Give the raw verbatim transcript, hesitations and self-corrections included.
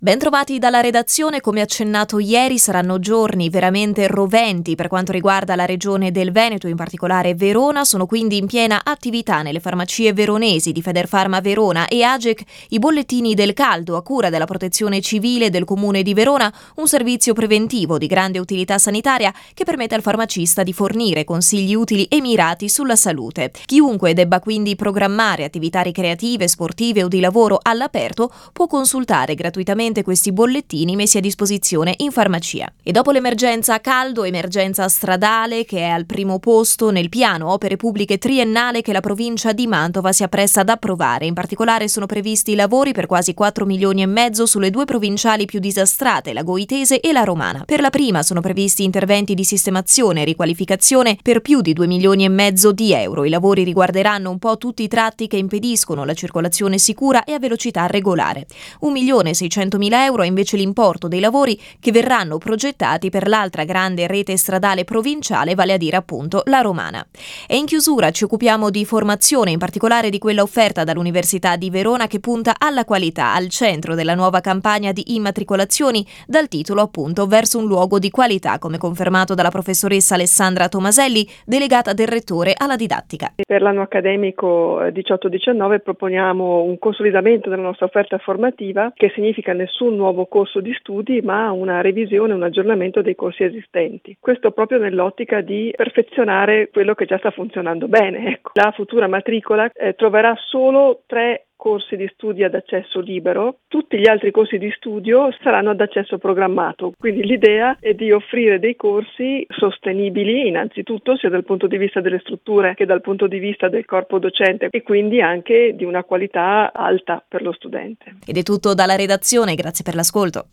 Bentrovati dalla redazione. Come accennato ieri, saranno giorni veramente roventi per quanto riguarda la regione del Veneto, in particolare Verona. Sono quindi in piena attività nelle farmacie veronesi di Federfarma Verona e Agec i bollettini del caldo a cura della Protezione Civile del Comune di Verona, un servizio preventivo di grande utilità sanitaria che permette al farmacista di fornire consigli utili e mirati sulla salute. Chiunque debba quindi programmare attività ricreative, sportive o di lavoro all'aperto può consultare gratuitamente questi bollettini messi a disposizione in farmacia. E dopo l'emergenza caldo, emergenza stradale che è al primo posto nel piano opere pubbliche triennale che la provincia di Mantova si appresta ad approvare. In particolare sono previsti lavori per quasi quattro milioni e mezzo sulle due provinciali più disastrate, la Goitese e la Romana. Per la prima sono previsti interventi di sistemazione e riqualificazione per più di due milioni e mezzo di euro. I lavori riguarderanno un po' tutti i tratti che impediscono la circolazione sicura e a velocità regolare. un milione e seicento mila euro è invece l'importo dei lavori che verranno progettati per l'altra grande rete stradale provinciale, vale a dire appunto la Romana. E in chiusura ci occupiamo di formazione, in particolare di quella offerta dall'Università di Verona che punta alla qualità, al centro della nuova campagna di immatricolazioni dal titolo appunto Verso un luogo di qualità, come confermato dalla professoressa Alessandra Tomaselli, delegata del Rettore alla didattica. Per l'anno accademico diciotto diciannove proponiamo un consolidamento della nostra offerta formativa, che significa nessun nuovo corso di studi ma una revisione, un aggiornamento dei corsi esistenti. Questo proprio nell'ottica di perfezionare quello che già sta funzionando bene. Ecco. La futura matricola eh, troverà solo tre corsi di studio ad accesso libero, tutti gli altri corsi di studio saranno ad accesso programmato, quindi l'idea è di offrire dei corsi sostenibili innanzitutto sia dal punto di vista delle strutture che dal punto di vista del corpo docente e quindi anche di una qualità alta per lo studente. Ed è tutto dalla redazione, grazie per l'ascolto.